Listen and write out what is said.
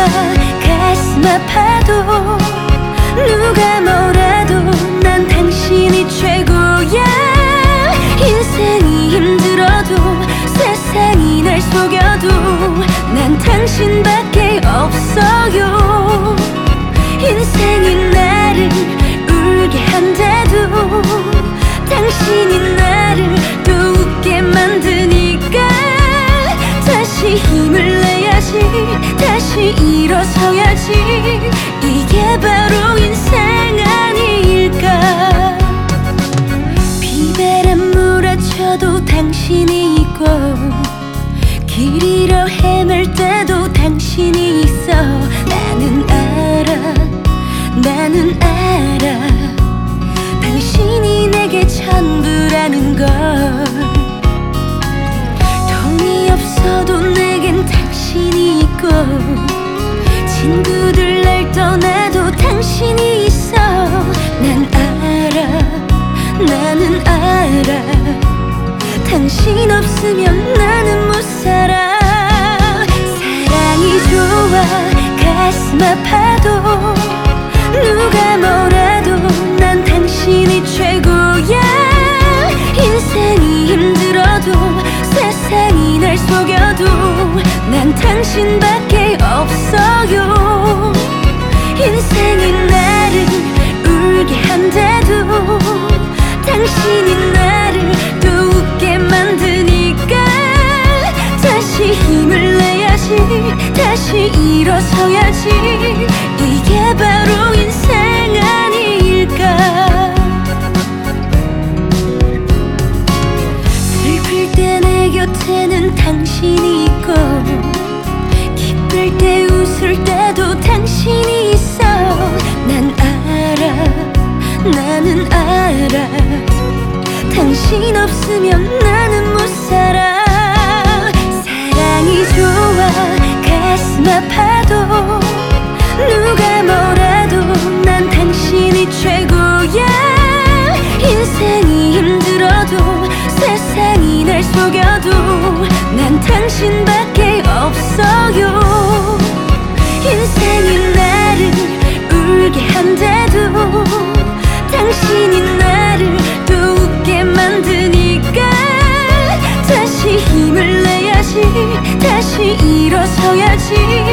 가슴 아파도 누가 뭐라도 난 당신이 최고야. 인생이 힘들어도 세상이 날 속여도 난 당신밖에 없어요. 인생이 나를 울게 한데도 당신이 나를 또 웃게 만드니까 다시 힘을 내야지, 다시 일어서야지. 이게 바로 인생 아닐까. 비바람 몰아쳐도 당신이 있고 길 잃어 헤맬 때도 당신이 있어. 나는 알아 당신이 내게 전부라는 걸. 돈이 없어도 내겐 당신이 있고 친구들 날 떠나도 당신이 있어. 나는 알아 당신 없으면 나는 못 살아. 사랑이 좋아 가슴 아파도 누가 뭐라도 난 당신이 최고야. 인생이 힘들어도 세상이 날 속여도 난 당신밖에 없어요. 인생이 나를 울게 한데도 당신이 나를 또 웃게 만드니까 다시 힘을 내야지, 다시 일어서야지. 이게 바로 인생 아닐까. 슬플 때 내 곁에는 당신이 있고 기쁠 때 웃을 때도 당신이 있어. 나는 알아 당신 없으면 나는 못 살아. 사랑이 좋아 가슴 아파도 누가 뭐라도 난 당신이 최고야. 인생이 힘들어도 세상이 날 속여도 난 당신밖에 없어요. 인생이 나를 울게 한데도 당신이 나를 또 웃게 만드니까 다시 힘을 내야지, 다시 일어서야지.